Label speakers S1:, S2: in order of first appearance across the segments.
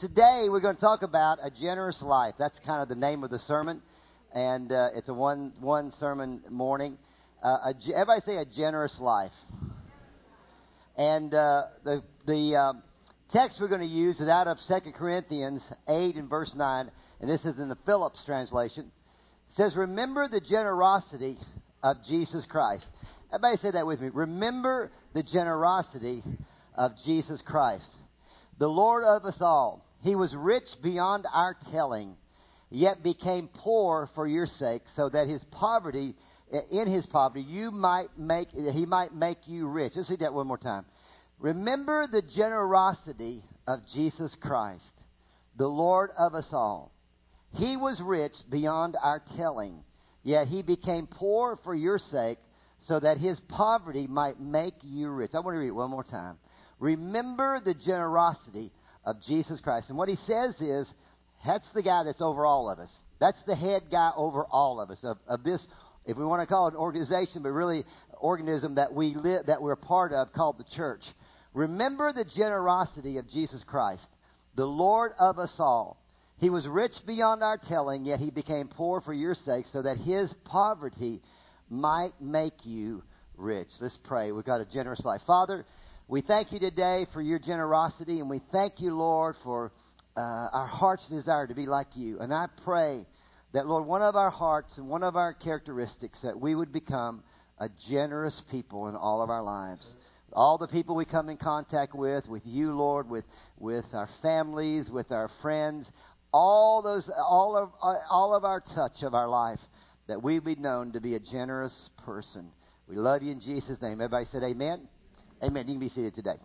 S1: Today we're going to talk about a generous life. That's kind of the name of the sermon, and it's a one sermon morning. Everybody say a generous life. And the text we're going to use is out of 2 Corinthians 8 and verse 9, and this is in the Phillips translation. It says, "Remember the generosity of Jesus Christ." Everybody say that with me. Remember the generosity of Jesus Christ, the Lord of us all. He was rich beyond our telling, yet became poor for your sake, so that in his poverty, he might make you rich. Let's read that one more time. Remember the generosity of Jesus Christ, the Lord of us all. He was rich beyond our telling, yet he became poor for your sake, so that his poverty might make you rich. I want to read it one more time. Remember the generosity of Jesus Christ. And what he says is, that's the guy that's over all of us. That's the head guy over all of us, of this, if we want to call it an organization, but really organism that we're a part of, called the church. Remember the generosity of Jesus Christ, the Lord of us all. He was rich beyond our telling, yet he became poor for your sake, so that his poverty might make you rich. Let's pray. We've got a generous life. Father, we thank you today for your generosity, and we thank you, Lord, for our heart's desire to be like you. And I pray that, Lord, one of our hearts and one of our characteristics, that we would become a generous people in all of our lives. All the people we come in contact with you, Lord, with our families, with our friends, all of our touch of our life, that we be known to be a generous person. We love you in Jesus' name. Everybody said amen? Amen. You can be seated today.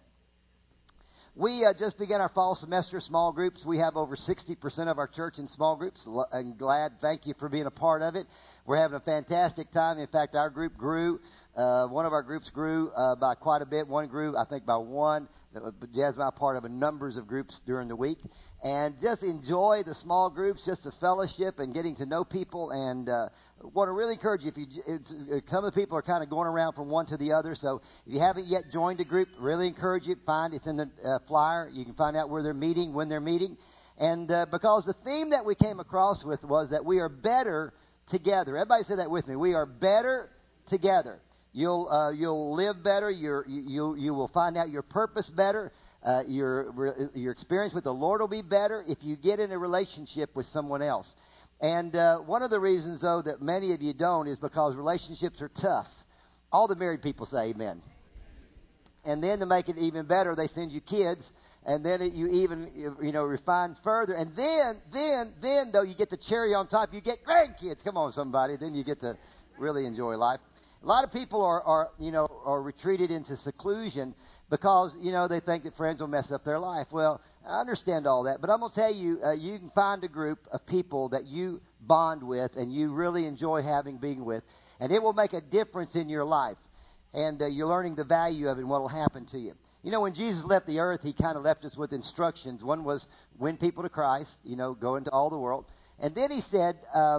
S1: We just began our fall semester small groups. We have over 60% of our church in small groups. I'm glad. Thank you for being a part of it. We're having a fantastic time. In fact, our group grew. One of our groups grew by quite a bit. One grew, I think, by one. Jazz and I are part of a numbers of groups during the week. And just enjoy the small groups, just the fellowship and getting to know people. And want to really encourage you, some of the people are kind of going around from one to the other. So if you haven't yet joined a group, really encourage you. It's in the flyer. You can find out where they're meeting, when they're meeting. And because the theme that we came across with was that we are better together. Everybody say that with me. We are better together. You'll live better. You will find out your purpose better. Your experience with the Lord will be better if you get in a relationship with someone else. And one of the reasons, though, that many of you don't is because relationships are tough. All the married people say amen. And then to make it even better, they send you kids, and then you even refine further. And then though, you get the cherry on top, you get grandkids. Come on, somebody. Then you get to really enjoy life. A lot of people are retreated into seclusion because, they think that friends will mess up their life. Well, I understand all that, but I'm going to tell you, you can find a group of people that you bond with and you really enjoy being with, and it will make a difference in your life. And you're learning the value of it and what will happen to you. When Jesus left the earth, he kind of left us with instructions. One was win people to Christ, go into all the world. And then he said,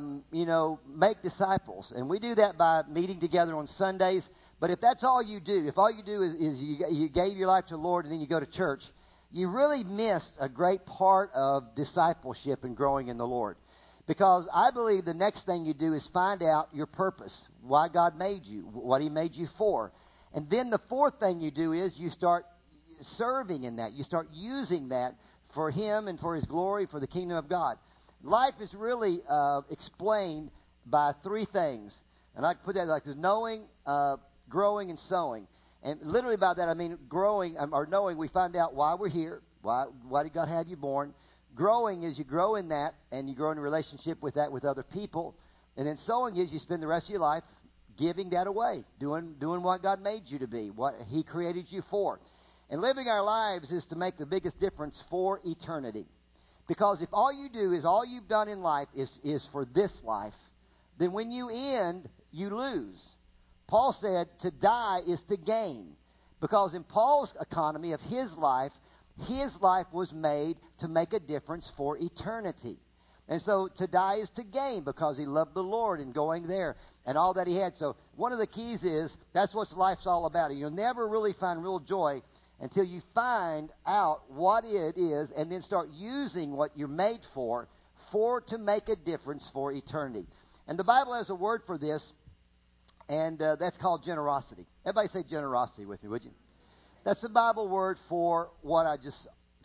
S1: make disciples. And we do that by meeting together on Sundays. But if that's all you do, if all you do is you gave your life to the Lord and then you go to church, you really missed a great part of discipleship and growing in the Lord. Because I believe the next thing you do is find out your purpose, why God made you, what he made you for. And then the fourth thing you do is you start serving in that. You start using that for him and for his glory, for the kingdom of God. Life is really explained by three things. And I put that like this: knowing, growing, and sowing. And literally by that I mean growing or knowing, we find out why we're here. Why did God have you born? Growing is you grow in that, and you grow in a relationship with that with other people. And then sowing is you spend the rest of your life giving that away, doing what God made you to be, what he created you for. And living our lives is to make the biggest difference for eternity. Because if all you do is all you've done in life is for this life, then when you end, you lose. Paul said to die is to gain. Because in Paul's economy of his life was made to make a difference for eternity. And so to die is to gain because he loved the Lord and going there and all that he had. So one of the keys is that's what life's all about. You'll never really find real joy until you find out what it is and then start using what you're made for to make a difference for eternity. And the Bible has a word for this, and that's called generosity. Everybody say generosity with me, would you? That's the Bible word for what I just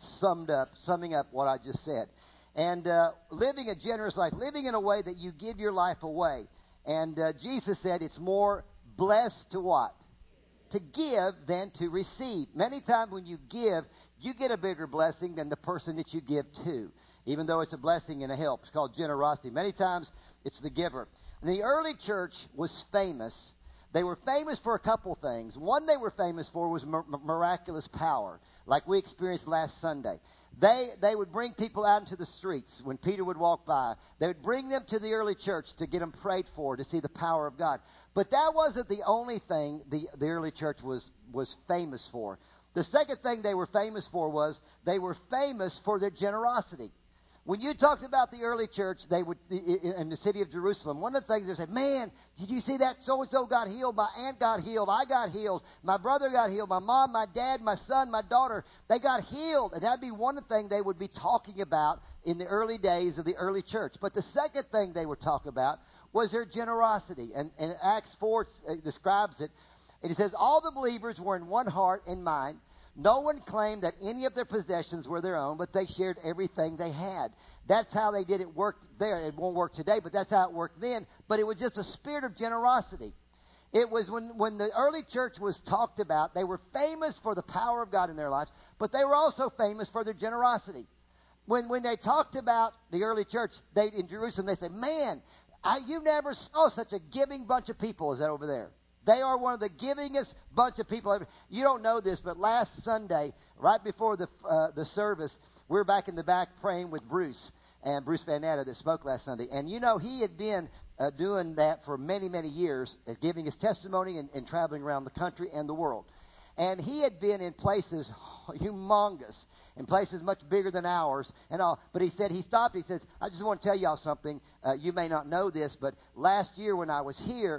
S1: summing up what I just said. And living a generous life, living in a way that you give your life away. And Jesus said it's more blessed to what? To give than to receive. Many times when you give, you get a bigger blessing than the person that you give to, even though it's a blessing and a help. It's called generosity. Many times it's the giver. The early church was famous. They were famous for a couple things. One they were famous for was miraculous power, like we experienced last Sunday. They would bring people out into the streets when Peter would walk by. They would bring them to the early church to get them prayed for, to see the power of God. But that wasn't the only thing the early church was famous for. The second thing they were famous for was they were famous for their generosity. When you talked about the early church, they would in the city of Jerusalem. One of the things they said, "Man, did you see that so and so got healed? My aunt got healed. I got healed. My brother got healed. My mom, my dad, my son, my daughter, they got healed." And that'd be one thing they would be talking about in the early days of the early church. But the second thing they would talk about was their generosity. And Acts 4 describes it. And it says, "All the believers were in one heart and mind. No one claimed that any of their possessions were their own, but they shared everything they had." That's how they did it work there. It won't work today, but that's how it worked then. But it was just a spirit of generosity. It was when the early church was talked about, they were famous for the power of God in their lives, but they were also famous for their generosity. When they talked about the early church in Jerusalem, they said, "Man, you never saw such a giving bunch of people as that over there." They are one of the givingest bunch of people ever. You don't know this, but last Sunday, right before the service, we were back in the back praying with Bruce Van Natta that spoke last Sunday. And you know, he had been doing that for many, many years, giving his testimony and traveling around the country and the world. And he had been in places humongous, in places much bigger than ours and all. But he said, he stopped, he says, "I just want to tell y'all something. You may not know this, but last year when I was here,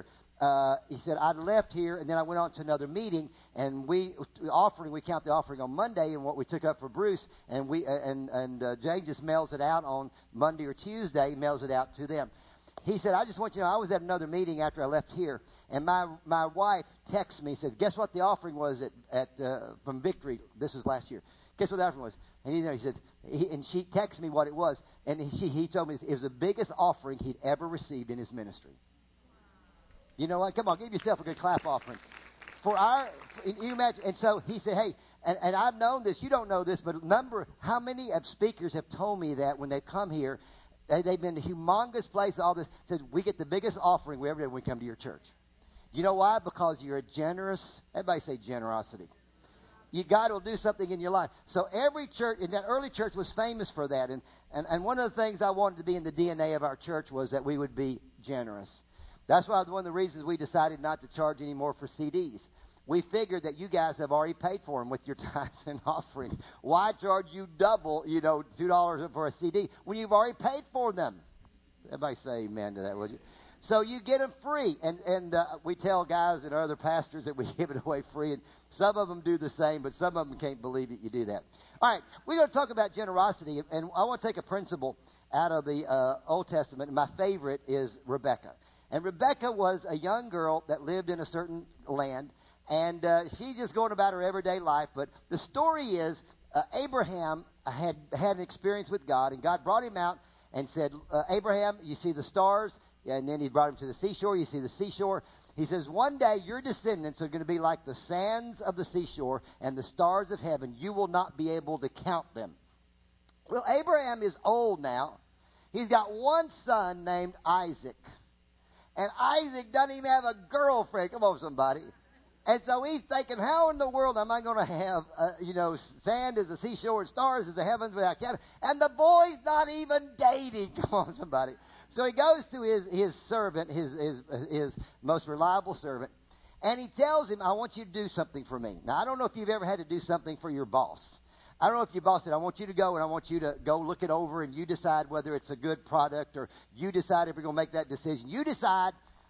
S1: he said, I left here and then I went on to another meeting, and we count the offering on Monday and what we took up for Bruce, and Jane just mails it out on Monday or Tuesday, mails it out to them." He said, "I just want you to know, I was at another meeting after I left here, and my wife texted me, said, 'Guess what the offering was from Victory?' This was last year. Guess what the offering was?" And he said, and she texted me what it was, and he told me it was the biggest offering he'd ever received in his ministry. You know what? Come on, give yourself a good clap offering. You imagine, and so he said, "Hey," and I've known this, you don't know this, but how many of speakers have told me that when they come here, they've been to humongous places, all this, said, "We get the biggest offering we ever did when we come to your church." You know why? Because you're a generous, everybody say generosity. God will do something in your life. So every church, in that early church was famous for that. And one of the things I wanted to be in the DNA of our church was that we would be generous. That's why one of the reasons we decided not to charge any more for CDs. We figured that you guys have already paid for them with your tithes and offerings. Why charge you double, $2 for a CD when you've already paid for them? Everybody say amen to that, would you? So you get them free. And we tell guys and other pastors that we give it away free. And some of them do the same, but some of them can't believe that you do that. All right, we're going to talk about generosity. And I want to take a principle out of the Old Testament. My favorite is Rebecca. And Rebecca was a young girl that lived in a certain land, and she's just going about her everyday life. But the story is Abraham had an experience with God, and God brought him out and said, "Abraham, you see the stars?" And then he brought him to the seashore. You see the seashore? He says, "One day your descendants are going to be like the sands of the seashore and the stars of heaven. You will not be able to count them." Well, Abraham is old now. He's got one son named Isaac. And Isaac doesn't even have a girlfriend. Come on, somebody. And so he's thinking, how in the world am I going to have, sand as the seashore and stars as the heavens without counting? And the boy's not even dating. Come on, somebody. So he goes to his servant, his most reliable servant, and he tells him, "I want you to do something for me." Now, I don't know if you've ever had to do something for your boss. I don't know if your boss said, "I want you to go, and I want you to go look it over, and you decide whether it's a good product, or you decide if you're going to make that decision. You decide,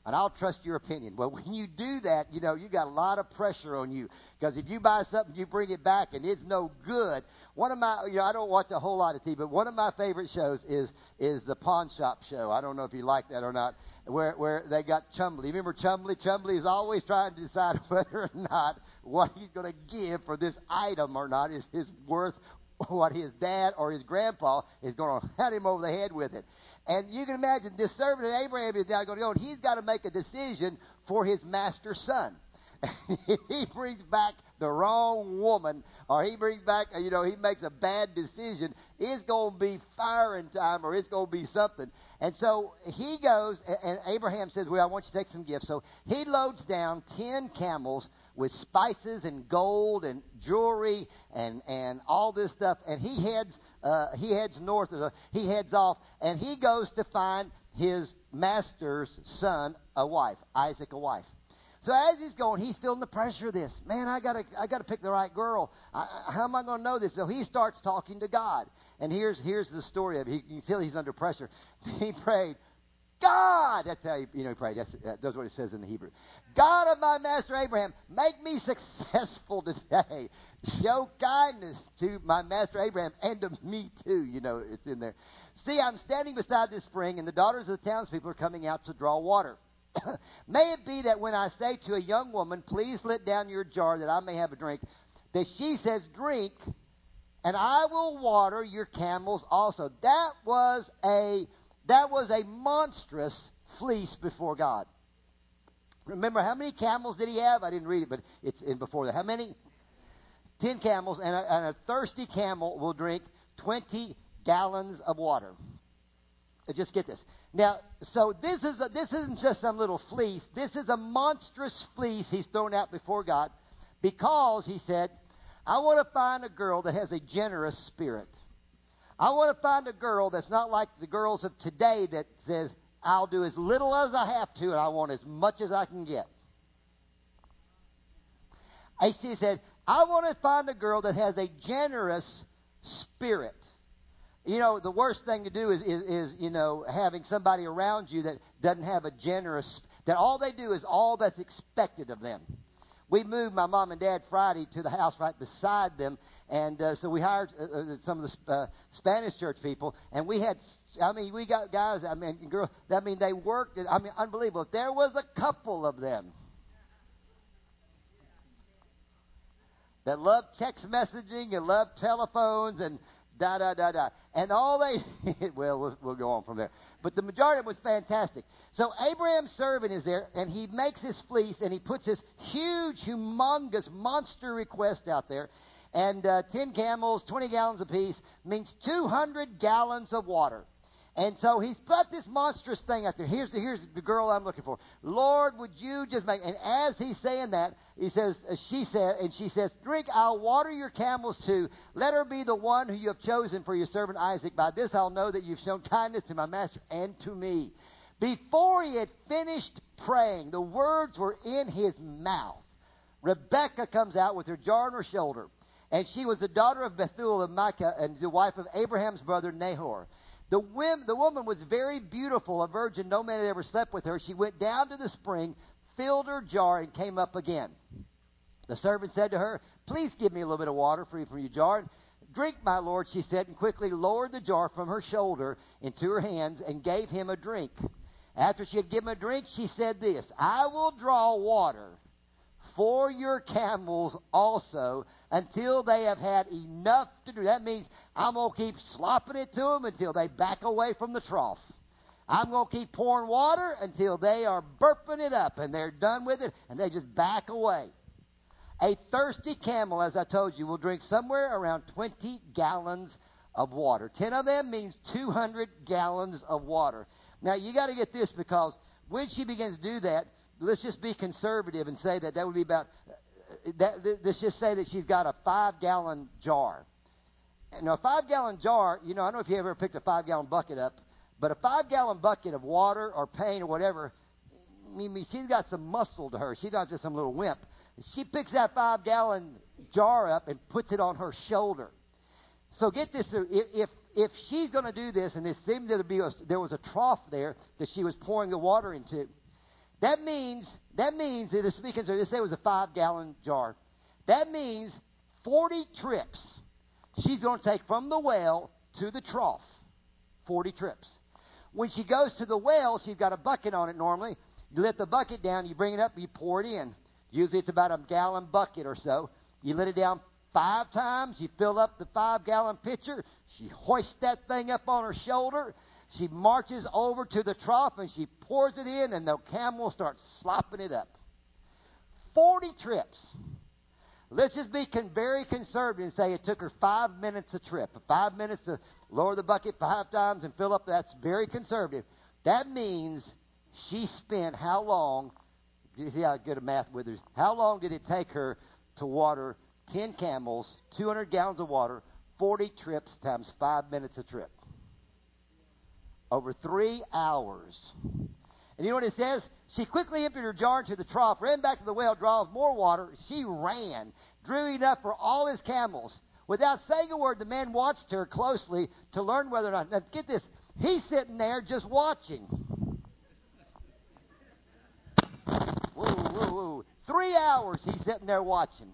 S1: and I'll trust your opinion. Well, when you do that, you got a lot of pressure on you. Because if you buy something, you bring it back, and it's no good. One of my, I don't watch a whole lot of TV, but one of my favorite shows is the Pawn Shop Show. I don't know if you like that or not, where they got Chumley. You remember Chumley? Chumley is always trying to decide whether or not what he's going to give for this item or not is his worth what his dad or his grandpa is going to hit him over the head with it. And you can imagine this servant of Abraham is now going to go, and he's got to make a decision for his master's son. If he brings back the wrong woman, or he brings back, he makes a bad decision, it's going to be firing time, or it's going to be something. And so he goes, and Abraham says, well, I want you to take some gifts. So he loads down 10 camels with spices and gold and jewelry and all this stuff. And he heads north. He heads off, and he goes to find his master's son a wife, Isaac a wife. So as he's going, he's feeling the pressure of this. Man, I gotta pick the right girl. How am I going to know this? So he starts talking to God. And here's the story of it. You can tell he's under pressure. He prayed, God, that's how he prayed. That's what it says in the Hebrew. God of my master Abraham, make me successful today. Show kindness to my master Abraham and to me too. It's in there. See, I'm standing beside this spring, and the daughters of the townspeople are coming out to draw water. May it be that when I say to a young woman, please let down your jar that I may have a drink, that she says, drink, and I will water your camels also. That was a monstrous fleece before God. Remember, how many camels did he have? I didn't read it, but it's in before that. How many? 10 camels, and a thirsty camel will drink 20 gallons of water. Just get this. Now, so this isn't just some little fleece. This is a monstrous fleece he's thrown out before God, because he said, I want to find a girl that has a generous spirit. I want to find a girl that's not like the girls of today that says, I'll do as little as I have to, and I want as much as I can get. He said, I want to find a girl that has a generous spirit. The worst thing to do is having somebody around you that doesn't have a generous, that all they do is all that's expected of them. We moved my mom and dad Friday to the house right beside them, and so we hired some of the Spanish church people, and we got guys, girls, they worked, unbelievable. If there was a couple of them that loved text messaging and loved telephones and da. And all they, well, we'll go on from there. But the majority of it was fantastic. So Abraham's servant is there, and he makes his fleece, and he puts this huge, humongous, monster request out there. And 10 camels, 20 gallons apiece, means 200 gallons of water. And so he's put this monstrous thing out there. Here's the girl I'm looking for. Lord, would you just make... And as he's saying that, she says, drink, I'll water your camels too. Let her be the one who you have chosen for your servant Isaac. By this I'll know that you've shown kindness to my master and to me. Before he had finished praying, the words were in his mouth. Rebekah comes out with her jar on her shoulder. And she was the daughter of Bethuel of Micah and the wife of Abraham's brother Nahor. The woman was very beautiful, a virgin. No man had ever slept with her. She went down to the spring, filled her jar, and came up again. The servant said to her, please give me a little bit of water from your jar. Drink, my lord, she said, and quickly lowered the jar from her shoulder into her hands and gave him a drink. After she had given him a drink, she said this, I will draw water for your camels also until they have had enough to do. That means I'm going to keep slopping it to them until they back away from the trough. I'm going to keep pouring water until they are burping it up and they're done with it and they just back away. A thirsty camel, as I told you, will drink somewhere around 20 gallons of water. 10 of them means 200 gallons of water. Now, you got to get this, because when she begins to do that, let's just be conservative and say that would be about, let's just say that she's got a 5-gallon jar. Now, a 5-gallon jar, I don't know if you ever picked a 5-gallon bucket up, but a 5-gallon bucket of water or paint or whatever, she's got some muscle to her. She's not just some little wimp. She picks that 5-gallon jar up and puts it on her shoulder. So get this, if she's going to do this, and it seemed to be there was a trough there that she was pouring the water into, That means that it's speaking, so let's say it was a 5-gallon jar. That means 40 trips she's going to take from the well to the trough. 40 trips. When she goes to the well, she's got a bucket on it normally. You let the bucket down, you bring it up, you pour it in. Usually it's about a gallon bucket or so. You let it down 5 times. You fill up the 5-gallon pitcher. She hoists that thing up on her shoulder. She marches over to the trough and she pours it in, and the camel starts slopping it up. 40 trips. Let's just be very conservative and say it took her 5 minutes a trip. 5 minutes to lower the bucket 5 times and fill up. That's very conservative. That means she spent how long? You see how good a math with her. How long did it take her to water 10 camels, 200 gallons of water, 40 trips times 5 minutes a trip? Over 3 hours. And you know what it says? She quickly emptied her jar into the trough, ran back to the well, drawing more water. She ran, drew enough for all his camels. Without saying a word, the man watched her closely to learn whether or not. Now, get this. He's sitting there just watching. Whoa, whoa, whoa. 3 hours he's sitting there watching.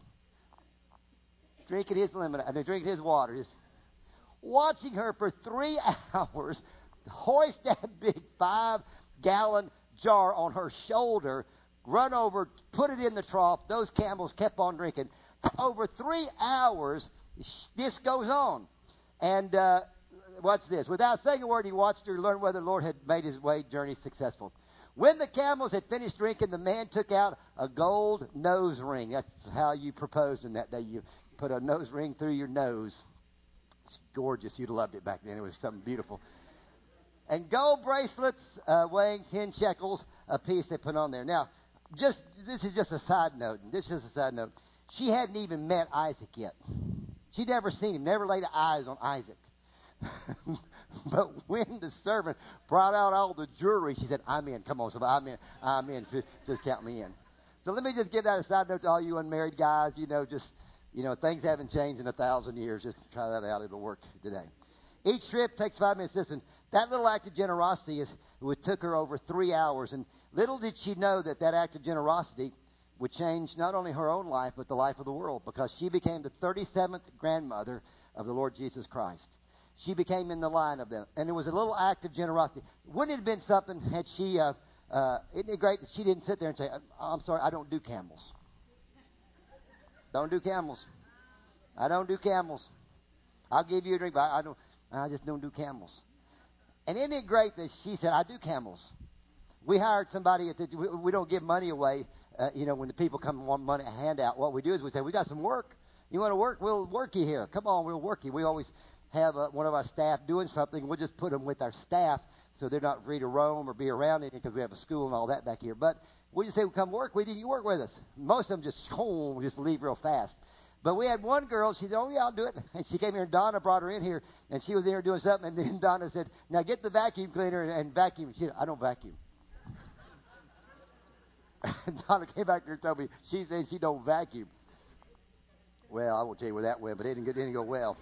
S1: Drinking his lemonade, drinking his water. Just watching her for 3 hours. Hoist that big 5-gallon jar on her shoulder, run over, put it in the trough. Those camels kept on drinking. For over 3 hours, this goes on. And what's this? Without saying a word, he watched her learn whether the Lord had made his journey successful. When the camels had finished drinking, the man took out a gold nose ring. That's how you proposed in that day. You put a nose ring through your nose. It's gorgeous. You'd have loved it back then. It was something beautiful. And gold bracelets weighing 10 shekels a piece they put on there. Now, this is just a side note. She hadn't even met Isaac yet. She'd never seen him, never laid eyes on Isaac. But when the servant brought out all the jewelry, she said, I'm in. Come on, somebody, I'm in. Just count me in. So let me just give that a side note to all you unmarried guys. Things haven't changed in 1,000 years. Just try that out. It'll work today. Each trip takes 5 minutes. Listen, that little act of generosity took her over 3 hours. And little did she know that act of generosity would change not only her own life, but the life of the world, because she became the 37th grandmother of the Lord Jesus Christ. She became in the line of them. And it was a little act of generosity. Wouldn't it have been something had she, isn't it great that she didn't sit there and say, I'm sorry, I don't do camels. Don't do camels. I don't do camels. I'll give you a drink, but I just don't do camels. And isn't it great that she said, I do camels. We hired somebody, we don't give money away, when the people come and want money, a handout. What we do is we say, we got some work. You want to work? We'll work you here. Come on, we'll work you. We always have one of our staff doing something. We'll just put them with our staff so they're not free to roam or be around it because we have a school and all that back here. But we just say, well, come work with you. You work with us. Most of them just leave real fast. But we had one girl, she said, oh, yeah, I'll do it. And she came here, and Donna brought her in here, and she was in here doing something. And then Donna said, now get the vacuum cleaner and vacuum. She said, I don't vacuum. And Donna came back here and told me, she says she don't vacuum. Well, I won't tell you where that went, but it didn't go well.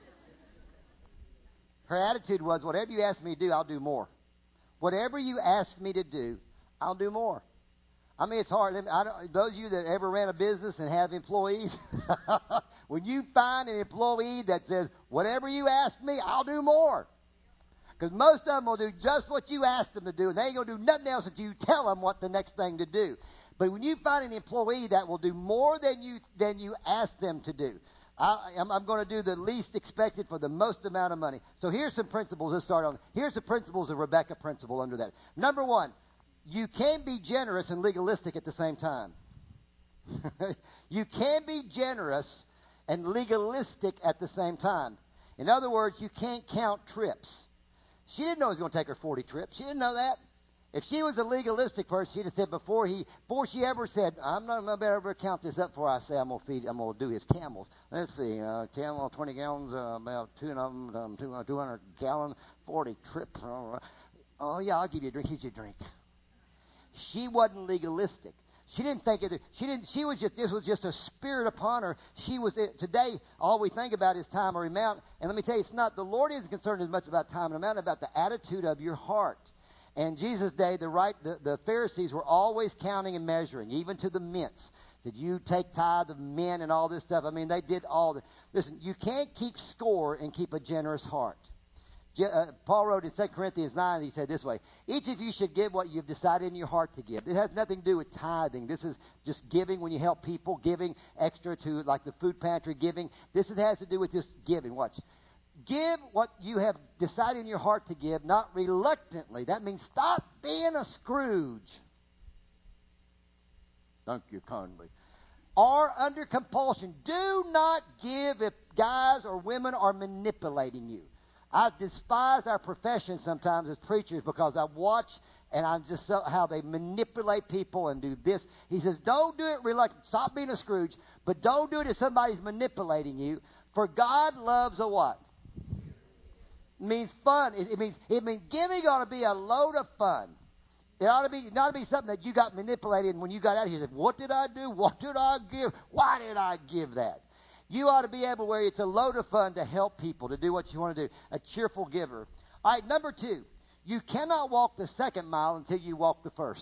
S1: Her attitude was, whatever you ask me to do, I'll do more. Whatever you ask me to do, I'll do more. I mean, it's hard. Those of you that ever ran a business and have employees, when you find an employee that says, whatever you ask me, I'll do more. Because most of them will do just what you ask them to do, and they ain't going to do nothing else until you tell them what the next thing to do. But when you find an employee that will do more than you ask them to do, I'm going to do the least expected for the most amount of money. So here's some principles. Let's start on. Here's the principles of Rebecca principle under that. Number one, you can be generous and legalistic at the same time. You can be generous and legalistic at the same time. In other words, you can't count trips. She didn't know it was going to take her 40 trips. She didn't know that. If she was a legalistic person, she'd have said before she ever said, I'm not going to ever count this up before I say I'm going to do his camels. Let's see, camel, 20 gallons, about 2 of them, 200 gallon, 40 trips. Oh, yeah, I'll give you a drink. Here's your drink. She wasn't legalistic. She didn't think of it. This was just a spirit upon her. Today, all we think about is time or amount. And let me tell you, the Lord isn't concerned as much about time and amount, about the attitude of your heart. And Jesus' day, the Pharisees were always counting and measuring, even to the mints. Said, you take tithe of mint and all this stuff. I mean, they did all the... Listen, you can't keep score and keep a generous heart. Paul wrote in 2 Corinthians 9, he said this way, each of you should give what you've decided in your heart to give. It has nothing to do with tithing. This is just giving when you help people, giving extra to like the food pantry, giving. This has to do with just giving. Watch. Give what you have decided in your heart to give, not reluctantly. That means stop being a Scrooge. Thank you kindly. Or under compulsion. Do not give if guys or women are manipulating you. I despise our profession sometimes as preachers because I watch and I'm just so how they manipulate people and do this. He says, don't do it reluctantly. Stop being a Scrooge, but don't do it if somebody's manipulating you. For God loves a what? It means fun. It means giving ought to be a load of fun. It ought to be not to be something that you got manipulated and when you got out here you said, what did I do? What did I give? Why did I give that? You ought to be able where it's a load of fun to help people, to do what you want to do. A cheerful giver. All right, number 2. You cannot walk the second mile until you walk the first.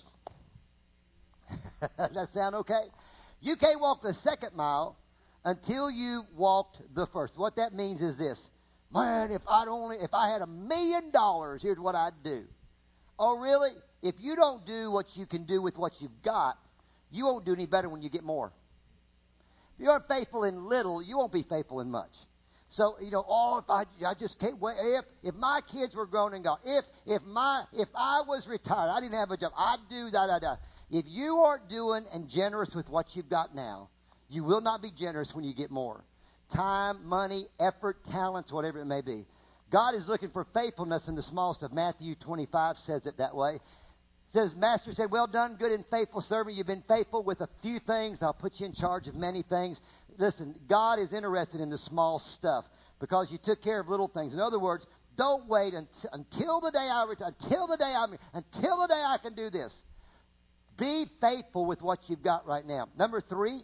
S1: Does that sound okay? You can't walk the second mile until you walked the first. What that means is this. Man, if I had $1 million, here's what I'd do. Oh, really? If you don't do what you can do with what you've got, you won't do any better when you get more. If you aren't faithful in little, you won't be faithful in much. So, if I just can't wait. If my kids were grown and gone, if I was retired, I didn't have a job, I'd do that. If you aren't doing and generous with what you've got now, you will not be generous when you get more. Time, money, effort, talents, whatever it may be. God is looking for faithfulness in the small stuff. Matthew 25 says it that way. It says, Master said, well done, good and faithful servant. You've been faithful with a few things. I'll put you in charge of many things. Listen, God is interested in the small stuff because you took care of little things. In other words, don't wait until the day I retire, until the day I can do this. Be faithful with what you've got right now. Number 3,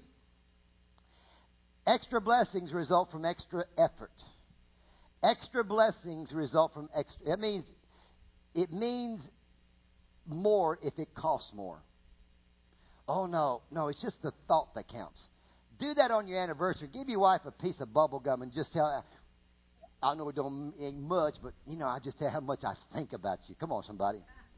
S1: extra blessings result from extra effort. Extra blessings result from extra. It means more if it costs more. Oh, no, it's just the thought that counts. Do that on your anniversary. Give your wife a piece of bubble gum and just tell her, I know it don't mean much, but, I just tell her how much I think about you. Come on, somebody.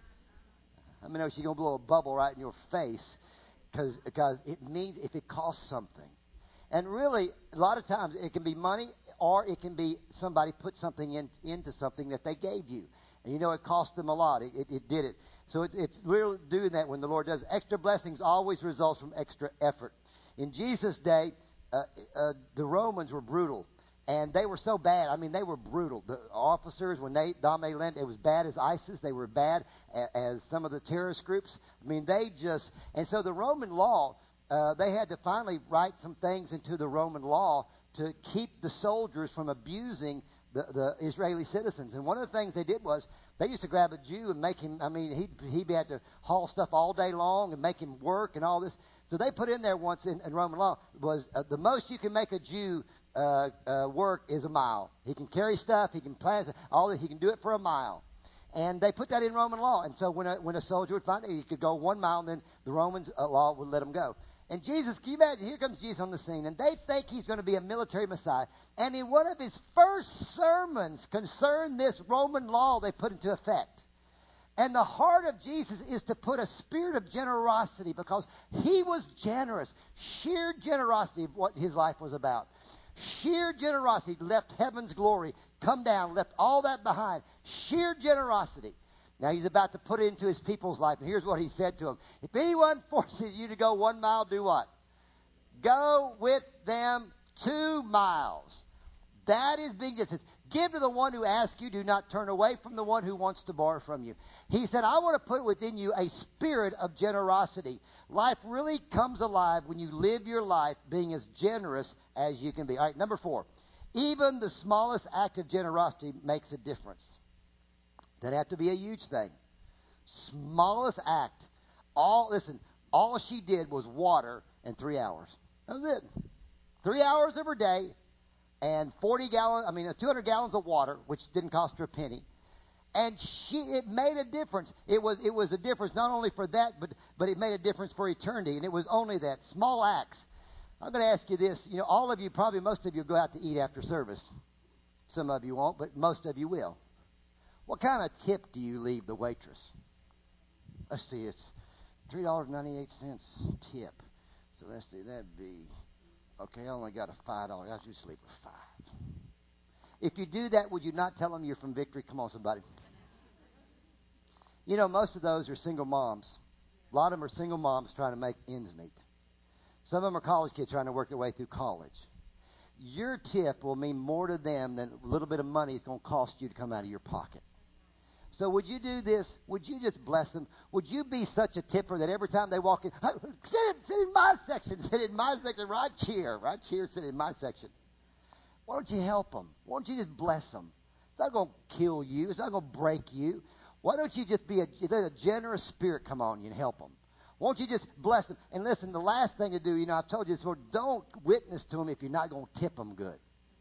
S1: I mean, she's going to blow a bubble right in your face because it means if it costs something. And really, a lot of times it can be money or it can be somebody put something into something that they gave you. And it cost them a lot. It did it. So it's really doing that when the Lord does. Extra blessings always results from extra effort. In Jesus' day, the Romans were brutal. And they were so bad. I mean, they were brutal. The officers, when they dominated land, it was bad as ISIS. They were bad as some of the terrorist groups. I mean, and so the Roman law, they had to finally write some things into the Roman law to keep the soldiers from abusing the Israeli citizens. And one of the things they did was they used to grab a Jew and make him, he had to haul stuff all day long and make him work and all this. So they put in there once in Roman law was the most you can make a Jew work is a mile. He can carry stuff, he can plant, he can do it for a mile. And they put that in Roman law. And so when a soldier would find it, he could go 1 mile, and then the Romans law would let him go. And Jesus, can you imagine? Here comes Jesus on the scene, and they think he's going to be a military Messiah. And in one of his first sermons concerned this Roman law they put into effect. And the heart of Jesus is to put a spirit of generosity because he was generous. Sheer generosity of what his life was about. Sheer generosity left heaven's glory, come down, left all that behind. Sheer generosity. Now he's about to put it into his people's life. And here's what he said to them. If anyone forces you to go 1 mile, do what? Go with them 2 miles. That is being just. Give to the one who asks you. Do not turn away from the one who wants to borrow from you. He said, I want to put within you a spirit of generosity. Life really comes alive when you live your life being as generous as you can be. All right, number 4. Even the smallest act of generosity makes a difference. Doesn't have to be a huge thing. Smallest act. All she did was water in 3 hours. That was it. 3 hours of her day and 200 gallons of water, which didn't cost her a penny. And it made a difference. It was a difference not only for that, but it made a difference for eternity. And it was only that. Small acts. I'm going to ask you this. You know, all of you, probably most of you, go out to eat after service. Some of you won't, but most of you will. What kind of tip do you leave the waitress? Let's see, it's $3.98 tip. So let's see, that'd be, okay, I only got a $5. I'll just leave with $5. If you do that, would you not tell them you're from Victory? Come on, somebody. You know, most of those are single moms. A lot of them are single moms trying to make ends meet. Some of them are college kids trying to work their way through college. Your tip will mean more to them than a little bit of money is going to cost you to come out of your pocket. So would you do this? Would you just bless them? Would you be such a tipper that every time they walk in, hey, sit in my section, sit in my section, right here, sit in my section. Why don't you help them? Why don't you just bless them? It's not going to kill you. It's not going to break you. Why don't you just let a generous spirit come on you and help them? Won't you just bless them? And listen, the last thing to do, you know, I've told you this before, don't witness to them if you're not going to tip them good.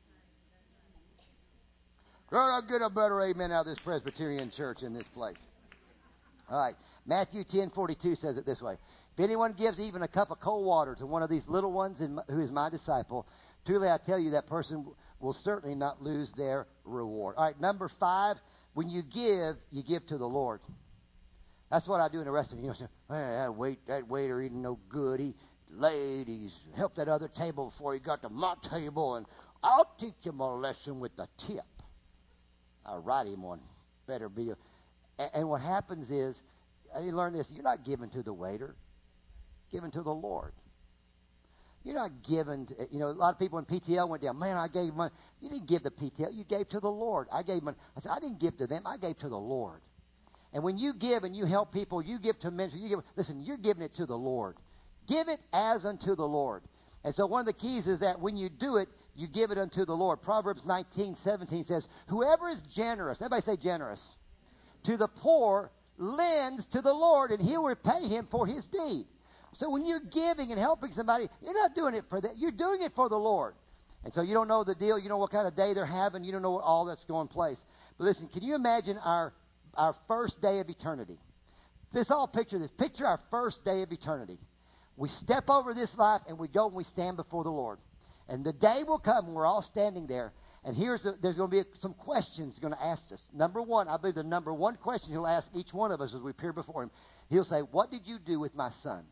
S1: Girl, I'll get a better amen out of this Presbyterian church in this place. All right. Matthew 10:42 says it this way. If anyone gives even a cup of cold water to one of these little ones who is my disciple, truly I tell you that person will certainly not lose their reward. All right. Number 5, when you give to the Lord. That's what I do in the restaurant. You know, say, hey, that waiter isn't no good. He's helped that other table before he got to my table, and I'll teach him a lesson with the tip. I'll write him one. Better be. And what happens is, you learn this, you're not giving to the waiter. Giving to the Lord. You're not giving to, you know, a lot of people in PTL went down, man, I gave money. You didn't give to PTL. You gave to the Lord. I gave money. I said, I didn't give to them. I gave to the Lord. And when you give and you help people, you give to ministry, listen, you're giving it to the Lord. Give it as unto the Lord. And so one of the keys is that when you do it, you give it unto the Lord. Proverbs 19:17 says, whoever is generous, everybody say generous, to the poor lends to the Lord, and he'll repay him for his deed. So when you're giving and helping somebody, you're not doing it for that. You're doing it for the Lord. And so you don't know the deal. You know what kind of day they're having. You don't know all that's going place. But listen, can you imagine our first day of eternity? Picture this. Picture our first day of eternity. We step over this life and we go and we stand before the Lord. And the day will come when we're all standing there. And there's going to be some questions he's going to ask us. Number one, I believe the number one question he'll ask each one of us as we appear before him. He'll say, what did you do with my son?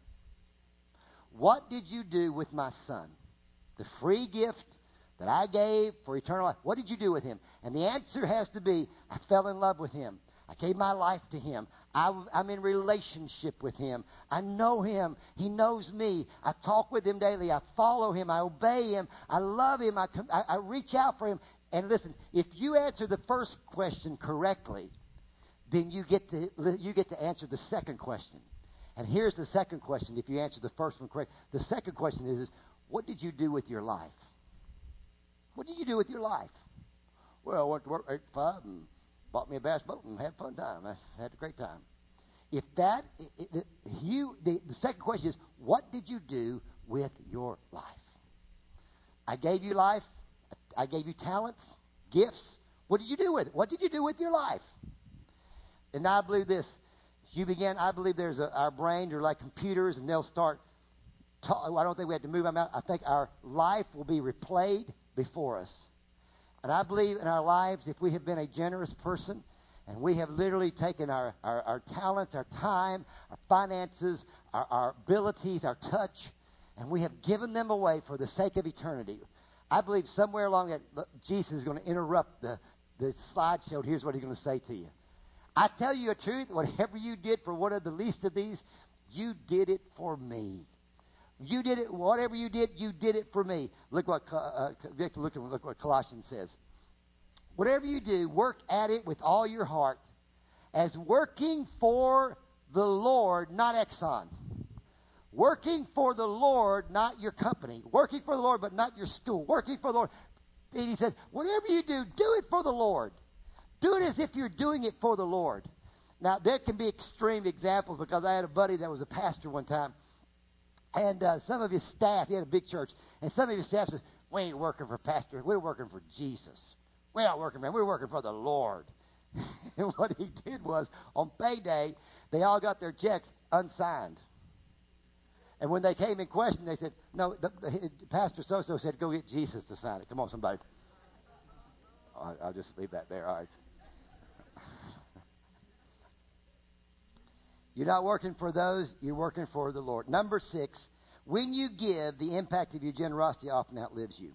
S1: What did you do with my son? The free gift that I gave for eternal life. What did you do with him? And the answer has to be, I fell in love with him. I gave my life to him. I'm in relationship with him. I know him. He knows me. I talk with him daily. I follow him. I obey him. I love him. I reach out for him. And listen, if you answer the first question correctly, then you get to answer the second question. And here's the second question. If you answer the first one correct, the second question is what did you do with your life? What did you do with your life? Well, I went to work 8 to 5 and bought me a bass boat and had a fun time. I had a great time. If that, the second question is, what did you do with your life? I gave you life. I gave you talents, gifts. What did you do with it? What did you do with your life? And I believe this. I believe our brains are like computers, and they'll start. I don't think we have to move them out. I think our life will be replayed before us. And I believe in our lives, if we have been a generous person, and we have literally taken our talents, our time, our finances, our abilities, our touch, and we have given them away for the sake of eternity. I believe somewhere along that, Jesus is going to interrupt the slideshow. Here's what he's going to say to you. I tell you the truth, whatever you did for one of the least of these, you did it for me. You did it, whatever you did it for me. Look what Colossians says. Whatever you do, work at it with all your heart, as working for the Lord, not Exxon. Working for the Lord, not your company. Working for the Lord, but not your school. Working for the Lord. And he says, whatever you do it for the Lord. Do it as if you're doing it for the Lord. Now, there can be extreme examples, because I had a buddy that was a pastor one time. And some of his staff, he had a big church, and some of his staff says, we ain't working for pastor, we're working for Jesus. We're not working for him, we're working for the Lord. And what he did was, on payday, they all got their checks unsigned. And when they came in question, they said, no, Pastor so-so said, go get Jesus to sign it. Come on, somebody. I'll just leave that there. All right. You're not working for those. You're working for the Lord. Number 6, when you give, the impact of your generosity often outlives you.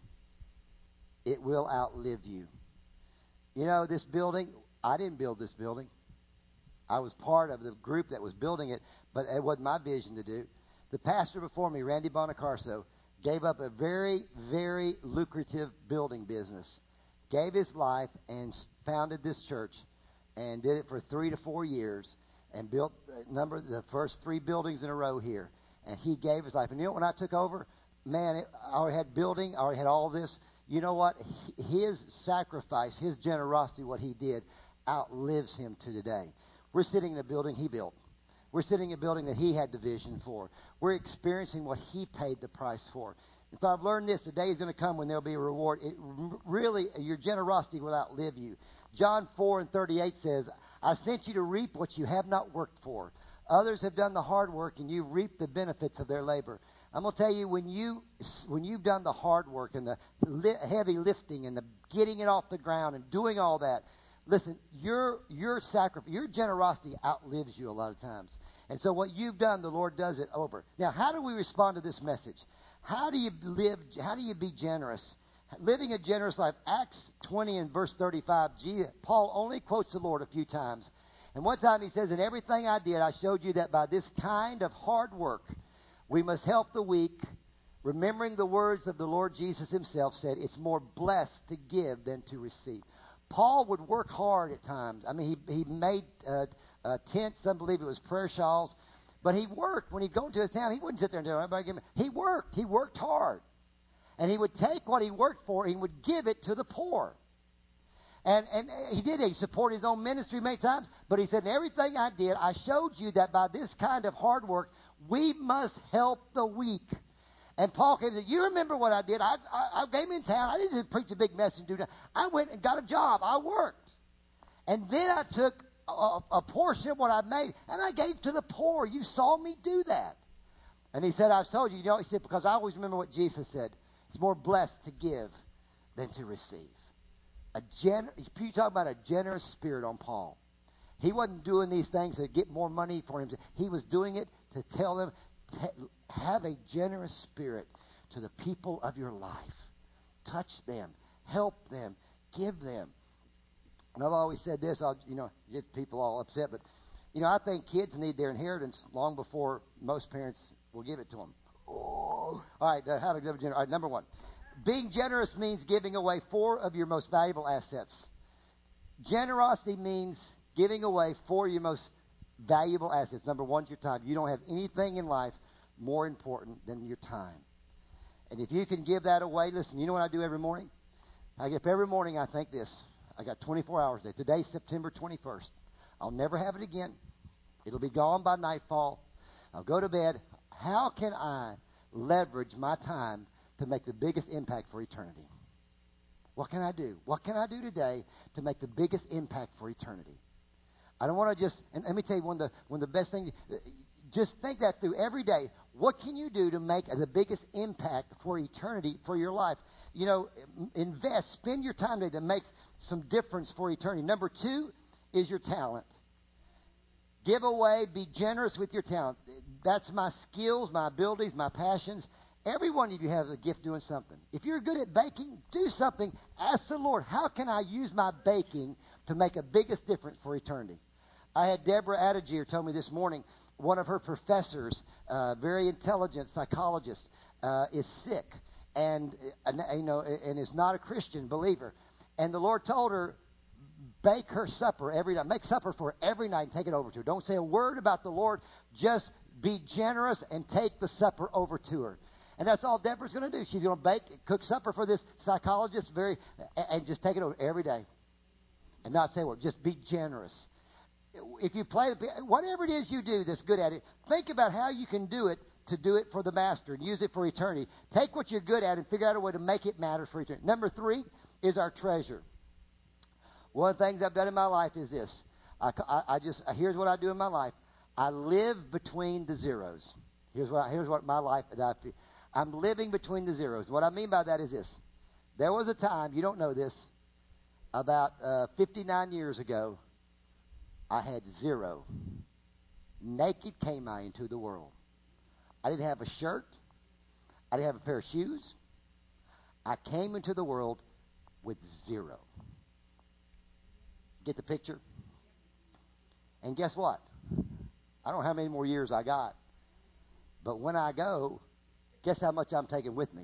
S1: It will outlive you. You know, this building, I didn't build this building. I was part of the group that was building it, but it wasn't my vision to do. The pastor before me, Randy Bonacarso, gave up a very, very lucrative building business, gave his life and founded this church and did it for 3 to 4 years and built the first 3 buildings in a row here. And he gave his life. And you know, when I took over, man, I already had building, I already had all this. You know what? His sacrifice, his generosity, what he did, outlives him to today. We're sitting in a building he built. We're sitting in a building that he had the vision for. We're experiencing what he paid the price for. If I've learned this, the day is going to come when there'll be a reward. Really, your generosity will outlive you. John 4:38 says, I sent you to reap what you have not worked for. Others have done the hard work, and you reap the benefits of their labor. I'm going to tell you, when you've done the hard work and the heavy lifting and the getting it off the ground and doing all that, listen, your sacrifice, your generosity outlives you a lot of times. And so what you've done, the Lord does it over. Now, how do we respond to this message? How do you live? How do you be generous? Living a generous life. Acts 20 and verse 35, Paul only quotes the Lord a few times. And one time he says, in everything I did, I showed you that by this kind of hard work, we must help the weak, remembering the words of the Lord Jesus himself said, it's more blessed to give than to receive. Paul would work hard at times. I mean, he made tents. Some believe it was prayer shawls. But he worked. When he'd go into his town, he wouldn't sit there and tell everybody, give me. He worked. He worked hard. And he would take what he worked for and he would give it to the poor. And he did. He supported his own ministry many times. But he said, in everything I did, I showed you that by this kind of hard work, we must help the weak. And Paul came and said, you remember what I did? I came in town. I didn't just preach a big message and do that. I went and got a job. I worked. And then I took a portion of what I made and I gave to the poor. You saw me do that. And he said, I've told you. You know, he said, because I always remember what Jesus said. It's more blessed to give than to receive. You talk about a generous spirit on Paul. He wasn't doing these things to get more money for him. He was doing it to tell them, have a generous spirit to the people of your life. Touch them. Help them. Give them. And I've always said this, I'll get people all upset, but I think kids need their inheritance long before most parents will give it to them. Oh. All right, how to give generous. All right, number 1. Being generous means giving away 4 of your most valuable assets. Generosity means giving away 4 of your most valuable assets. Number 1 is your time. You don't have anything in life more important than your time. And if you can give that away, listen, you know what I do every morning? I get up every morning, I think this. I got 24 hours a day. Today's September 21st. I'll never have it again. It'll be gone by nightfall. I'll go to bed. How can I leverage my time to make the biggest impact for eternity? What can I do? What can I do today to make the biggest impact for eternity? I don't want to just, and let me tell you one of the best things, just think that through every day. What can you do to make the biggest impact for eternity for your life? Invest, spend your time today that makes some difference for eternity. Number 2 is your talent. Give away, be generous with your talent. That's my skills, my abilities, my passions. Every one of you has a gift doing something. If you're good at baking, do something. Ask the Lord, how can I use my baking to make a biggest difference for eternity? I had Deborah Adagier tell me this morning, one of her professors, very intelligent psychologist, is sick and is not a Christian believer. And the Lord told her, bake her supper every night. Make supper for her every night and take it over to her. Don't say a word about the Lord. Just be generous and take the supper over to her. And that's all Deborah's going to do. She's going to cook supper for this psychologist and just take it over every day. And not say a word. Just be generous. If you play, whatever it is you do that's good at it, think about how you can do it to do it for the Master and use it for eternity. Take what you're good at and figure out a way to make it matter for eternity. Number 3 is our treasure. One of the things I've done in my life is this. Here's what I do in my life. I live between the zeros. Here's what my life, I'm living between the zeros. What I mean by that is this. There was a time, you don't know this, about 59 years ago, I had zero. Naked came I into the world. I didn't have a shirt. I didn't have a pair of shoes. I came into the world with zero. Get the picture? And guess what? I don't know how many more years I got. But when I go, guess how much I'm taking with me?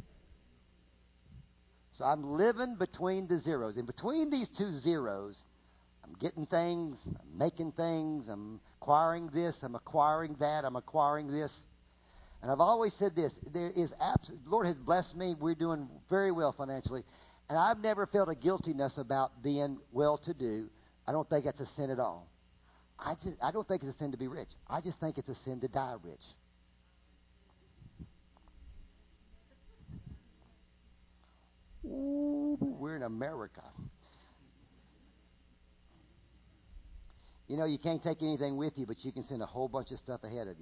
S1: So I'm living between the zeros. In between these two zeros, I'm getting things, I'm making things, I'm acquiring this, I'm acquiring that, I'm acquiring this. And I've always said this, the Lord has blessed me, we're doing very well financially, and I've never felt a guiltiness about being well-to-do. I don't think that's a sin at all. I don't think it's a sin to be rich. I just think it's a sin to die rich. Ooh, we're in America. You know, you can't take anything with you, but you can send a whole bunch of stuff ahead of you.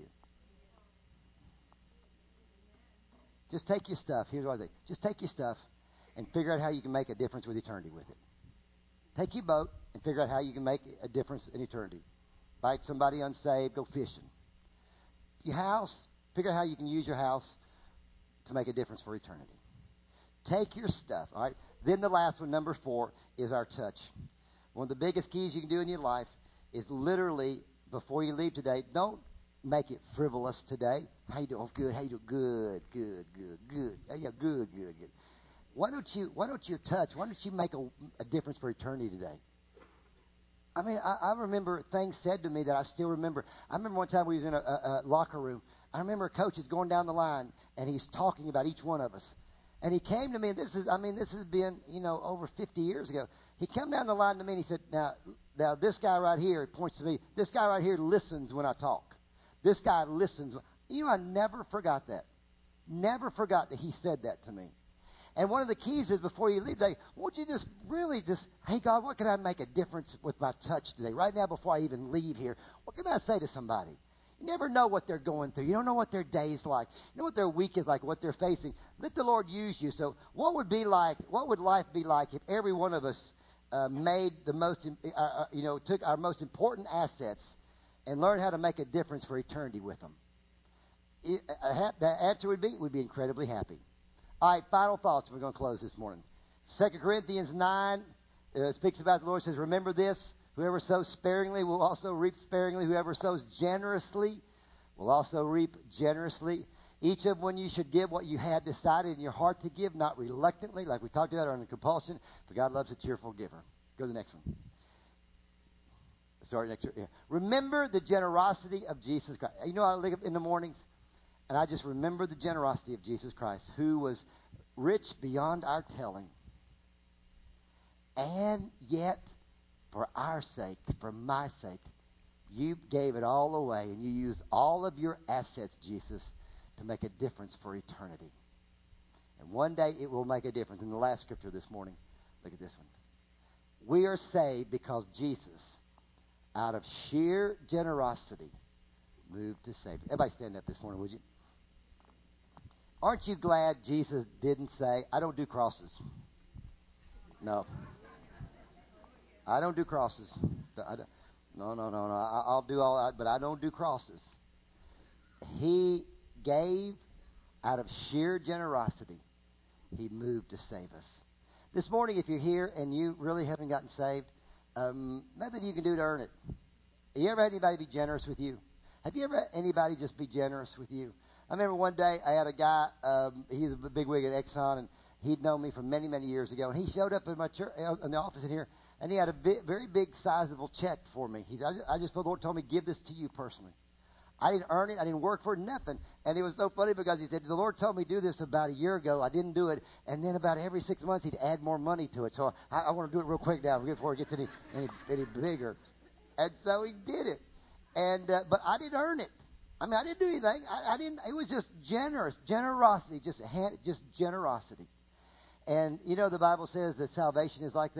S1: Just take your stuff. Here's what I think. Just take your stuff and figure out how you can make a difference with eternity with it. Take your boat and figure out how you can make a difference in eternity. Invite somebody unsaved, go fishing. Your house, figure out how you can use your house to make a difference for eternity. Take your stuff, all right? Then the last one, number 4, is our touch. One of the biggest keys you can do in your life is literally, before you leave today, don't make it frivolous today. How you doing? Oh, good. How you doing? Good. Yeah, good. Why don't you make a difference for eternity today? I mean, I remember things said to me that I still remember. I remember one time we was in a locker room. I remember a coach is going down the line, and he's talking about each one of us. And he came to me, and this has been, over 50 years ago. He came down the line to me, and he said, now this guy right here, he points to me, this guy right here listens when I talk. This guy listens. I never forgot that. Never forgot that he said that to me. And one of the keys is before you leave today, won't you just really hey, God, what can I make a difference with my touch today? Right now, before I even leave here, what can I say to somebody? You never know what they're going through. You don't know what their day's like. You know what their week is like, what they're facing. Let the Lord use you. So what would life be like if every one of us made the most, took our most important assets and learned how to make a difference for eternity with them? The answer would be, we'd be incredibly happy. All right, final thoughts. We're going to close this morning. 2 Corinthians 9 speaks about the Lord, says, remember this, whoever sows sparingly will also reap sparingly. Whoever sows generously will also reap generously. Each of one you should give what you have decided in your heart to give, not reluctantly, like we talked about, or under compulsion, for God loves a cheerful giver. Go to the next one. Sorry, next one. Yeah. Remember the generosity of Jesus Christ. I wake up in the mornings, and I just remember the generosity of Jesus Christ, who was rich beyond our telling. And yet, for our sake, for my sake, you gave it all away, and you used all of your assets, Jesus, to make a difference for eternity. And one day it will make a difference. In the last scripture this morning, look at this one. We are saved because Jesus, out of sheer generosity, moved to save. Everybody stand up this morning, would you? Aren't you glad Jesus didn't say, I don't do crosses? No. I don't do crosses. No. I'll do all that, but I don't do crosses. He gave out of sheer generosity. He moved to save us. This morning, if you're here and you really haven't gotten saved, nothing you can do to earn it. Have you ever had anybody be generous with you? Have you ever had anybody just be generous with you? I remember one day I had a guy, he's a big wig at Exxon, and he'd known me from many, many years ago. And he showed up in my church, in the office in here, and he had a very big, sizable check for me. I just felt the Lord told me, give this to you personally. I didn't earn it. I didn't work for it, nothing. And it was so funny because he said, the Lord told me to do this about a year ago. I didn't do it. And then about every 6 months, he'd add more money to it. So I want to do it real quick now before it gets any bigger. And so he did it. And but I didn't earn it. I mean, I didn't do anything. I didn't. It was just generosity, just generosity. And the Bible says that salvation is like that.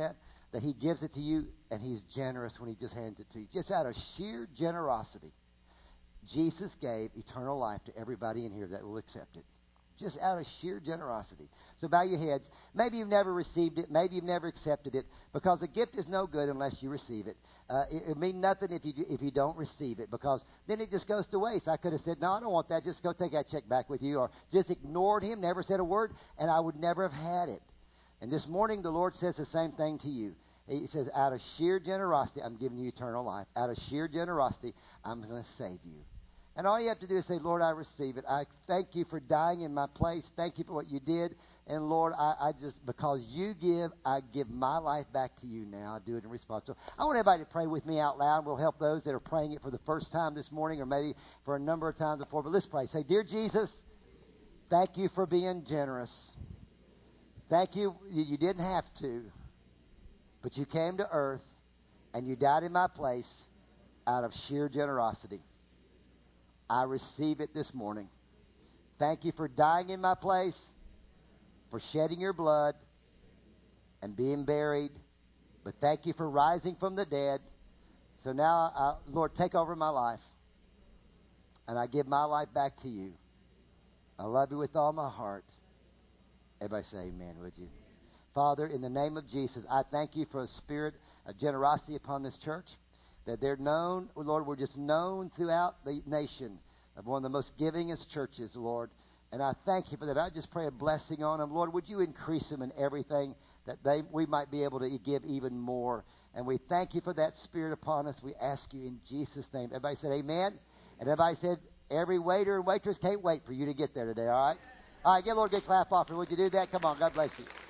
S1: that he gives it to you, and he's generous when he just hands it to you. Just out of sheer generosity, Jesus gave eternal life to everybody in here that will accept it. Just out of sheer generosity. So bow your heads. Maybe you've never received it. Maybe you've never accepted it, because a gift is no good unless you receive it. It means nothing if you don't receive it, because then it just goes to waste. I could have said, no, I don't want that. Just go take that check back with you, or just ignored him, never said a word, and I would never have had it. And this morning the Lord says the same thing to you. He says, out of sheer generosity, I'm giving you eternal life. Out of sheer generosity, I'm going to save you. And all you have to do is say, Lord, I receive it. I thank you for dying in my place. Thank you for what you did. And Lord, I just, because you give, I give my life back to you now. I do it in response. So I want everybody to pray with me out loud. We'll help those that are praying it for the first time this morning, or maybe for a number of times before. But let's pray. Say, Dear Jesus, thank you for being generous. Thank you. You didn't have to, but you came to earth and you died in my place out of sheer generosity. I receive it this morning. Thank you for dying in my place, for shedding your blood and being buried. But thank you for rising from the dead. So now, Lord, take over my life. And I give my life back to you. I love you with all my heart. Everybody say amen, would you? Father, in the name of Jesus, I thank you for a spirit of generosity upon this church. That they're known, Lord, we're just known throughout the nation of one of the most givingest churches, Lord. And I thank you for that. I just pray a blessing on them. Lord, would you increase them in everything that we might be able to give even more. And we thank you for that spirit upon us. We ask you in Jesus' name. Everybody said amen. And everybody said, every waiter and waitress can't wait for you to get there today, all right? All right, get a Lord a good clap offering. Would you do that? Come on, God bless you.